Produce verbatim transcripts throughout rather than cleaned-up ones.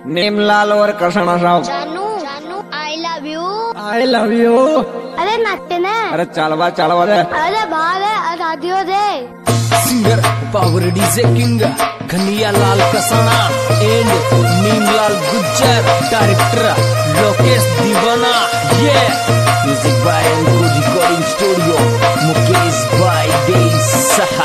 नेमलाल और कृष्णा साहब। जानू जानू I love you. I love you. अरे नाचते ना। अरे चलवा चलवा दे। अरे भाग है राधियो दे। Singer power DJ king Kanhaiya Lal Kasana and Neemlal Gujjar, director Lokesh Deewana, ये music by Anku recording studio, Mukesh बाय दे सहा।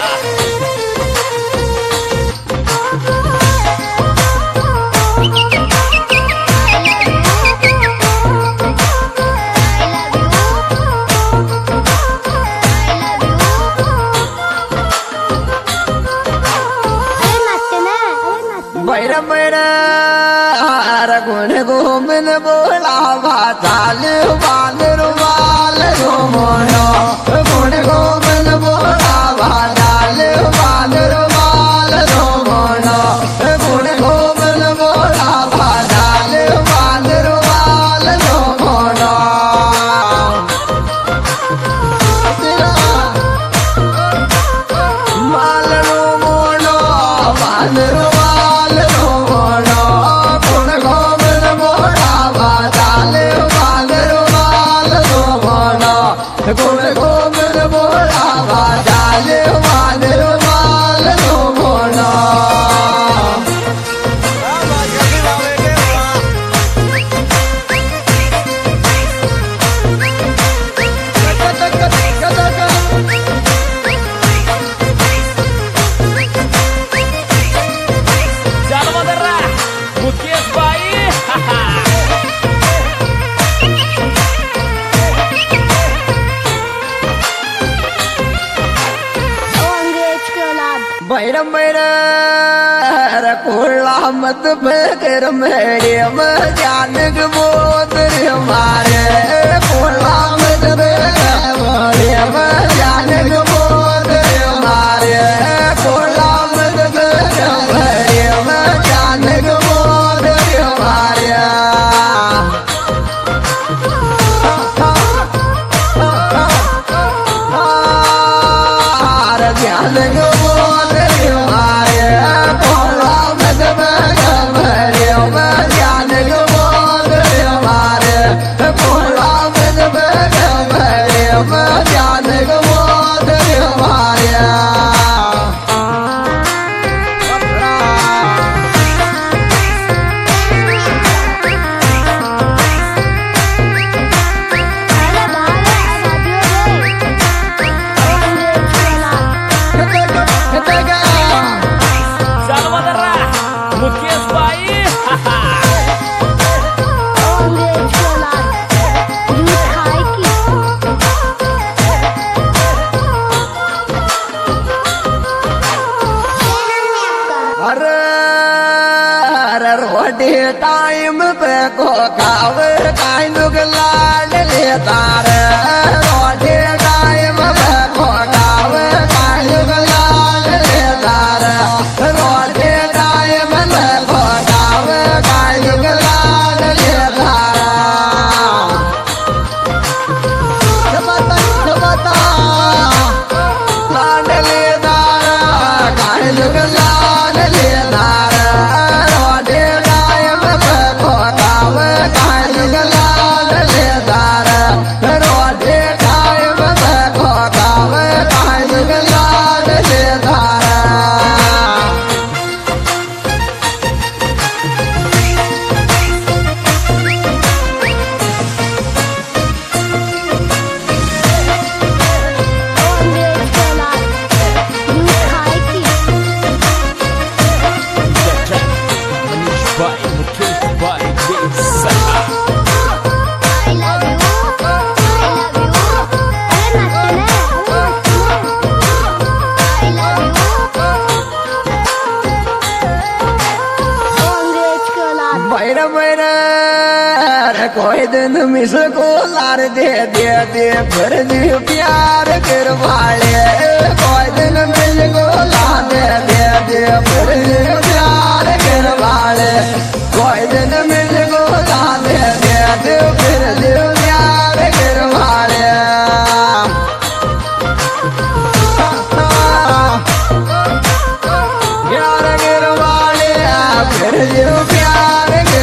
बैरा बैरा गुण गोमिन बोला भाल बाल बाल गोमोनो गुण गोमिन बोला भाल बाल बाल गोमोनो गुण गोमिन बोला भाल बाल बाल गोमोनो मालनो मोनो बाल गुण गोविंद बोला बाजाल माल माल गोमोना। मुकेश भाई बैर बैर कोला मत बेकर मेरे जान बोत रे मारे कोला मत बेकर जान बोत रे मारे कोला मत बेकर जान बोत रे मारे जान मुकेश भाई अरे अरे रोटी टाइम पे को खावे काई लोग लाड लेता रे रोटी टाइम पे को खावे काई लोग लाड लेता रे रोटी टाइम पे को खावे काई लोग लाड लेता रे बता बता लाड लेता काई लोग लाड लेता रोटी टाइम पे को खावे काई लोग लाड लेता रोटी टाइम पे को खावे काई लोग लाड लेता भाई मुकेश भाई दे सहा। बैर बैर कोई दिन मिस को लार दे दे दे फिर जी प्यार कर वाले कोई दिन मिस को लार दे दे दे फिर जी प्यार कर वाले कोई दिन मिस को लार दे दे दे फिर जी प्यार कर वाले प्यार कर वाले फिर जी प्यार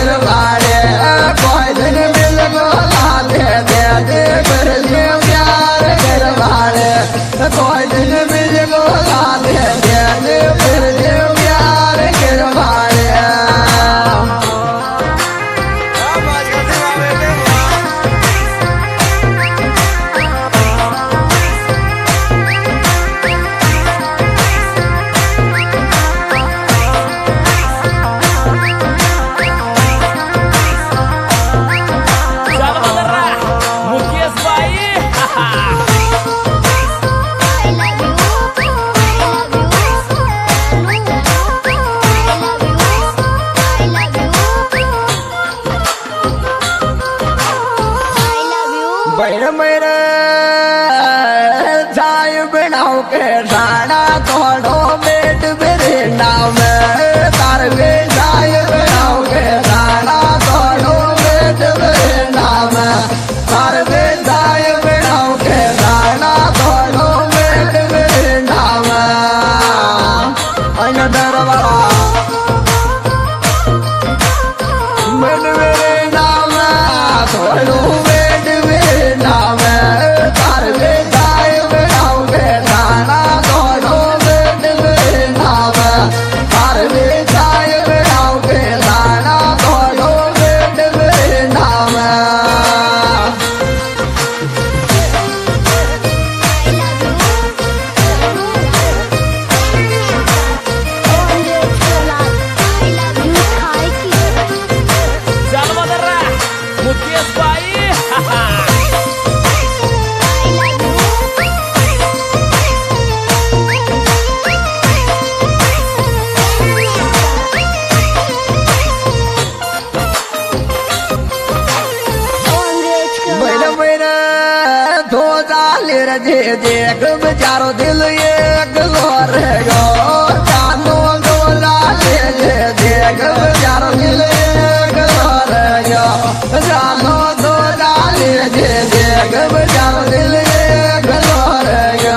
देख बेचारो दिल एक लोरेगा जानो दो लाले दे देख बेचारो दिल एक लोरेगा जानो दो लाले दे देख बेचारो दिल एक लोरेगा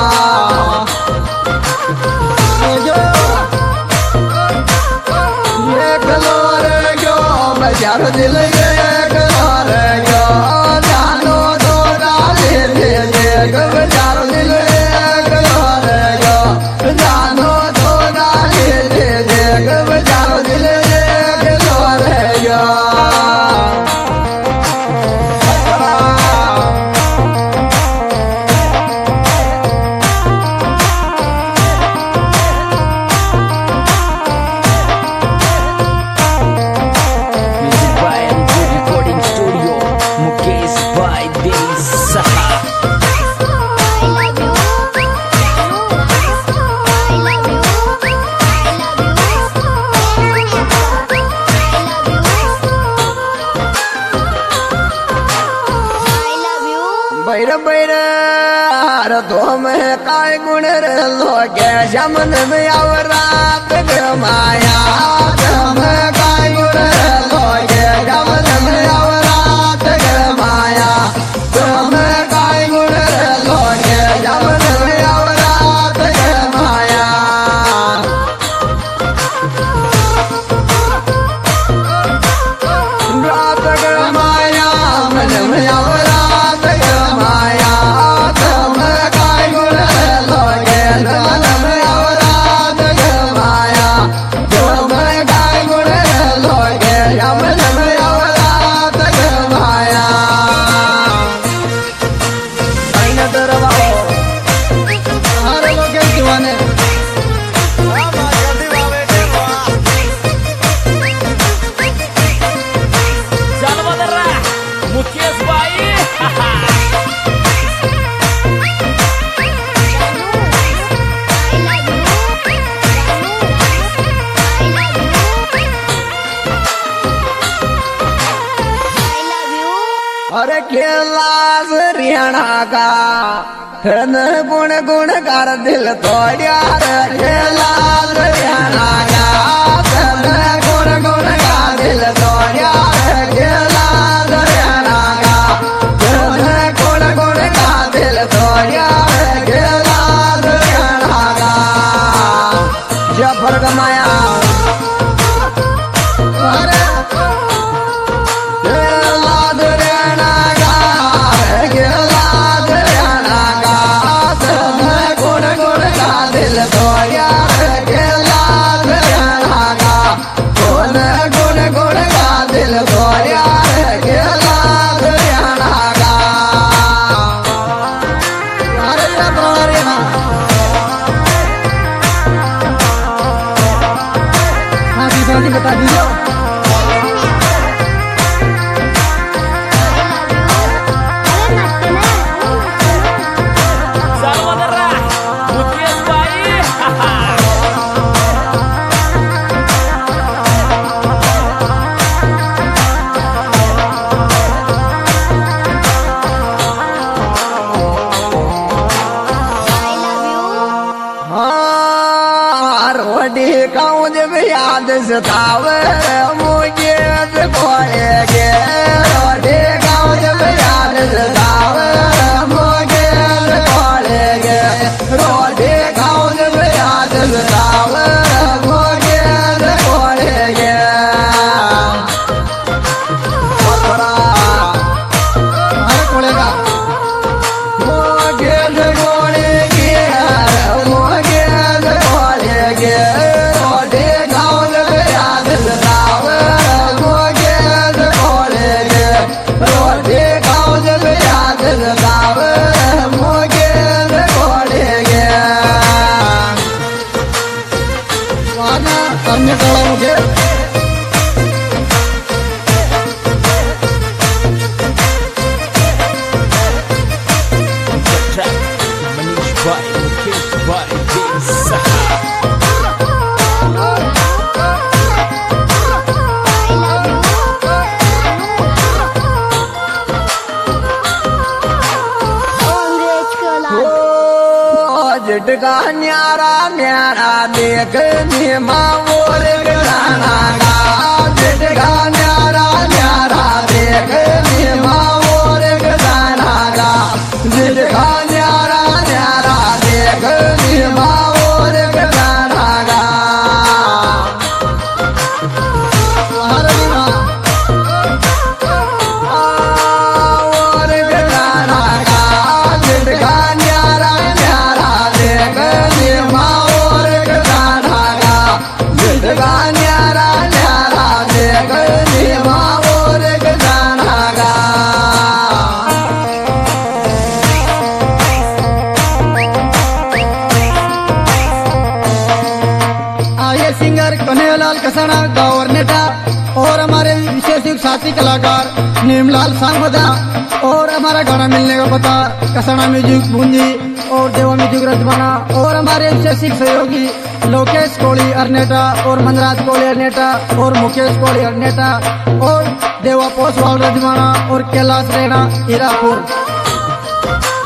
एक लोरेगा बेचारो दिल एक लोरेगा जानो दो लाले दे देख बेचारो दिल एक लोरेगा जानो दो लाले दे देख बेचारो दिल एक लोरेगा Music by M J Recording Studio, Mukesh by Dave Saha. बैर बैर तो में काय गुण लो के जमन में आवरात के माया में काय गुण लो के जमन में आवरात के माया में काय गुण लो के जमन में आवरात के माया रात के माया मन में आवरात के माया तुम काय गुण लो के मन में आवरात के माया तुम काय गुण लो के मन में आवरात के माया आई न तरवा अरे लोग के दीवाने Salvador Mukesh by अरे केलास रियाणा का हृन गुण गुण कर दिल तोड़िया रे केलास रियाणा का हृन गुण गुण कर दिल तोड़िया रे केलास रियाणा का हृन गुण गुण कर दिल तोड़िया रे केलास रियाणा का जफर गमाया अरे बता दीजिए Salvador Mukesh by हाँ रोटी खाऊं जब याद सतावे मुझे खोएगे रोटी खाऊं जब याद सतावे मुझे खोएगे रोटी खाऊं जब याद सतावे मुझे खोएगे अरे खोलेगा मुझे खोलेगे मुझे खोलेगे रोटी खाऊं जब याद सतावे मुझे खोलेगे रोटी खाऊं जब याद सतावे मुझे खोलेगे वादा करने पड़ा मुझे track Manish by Mukesh by Dave Saha. अंग्रेज के झटका न्यारा न्यारा देख नीमा और गाना गा झटका न्यारा न्यारा देख नीमा और गाना गा झटका न्यारा न्यारा देख नीमा और गाना गा हर नीमा और गाना गा झटका न्यारा न्यारा देख नीमा और गाना गा झटका न्यारा न्यारा देख नीमा और गाना गा आइए सिंगर कन्हैयालाल कसाना गौर नेता और हमारे विशेष साथी कलाकार नीमलाल सांगवदा और हमारा गाना मिलने का पता कसाना म्यूजिक बूंदी और देवा म्यूजिक रजमाना और हमारे विशेष सहयोगी लोकेश कोली अर्नेटा और मनराज कोली अर्नेटा और मुकेश कोली अर्नेटा और देवा पोसवाल रजमाना और कैलाश रैना हीरापुर।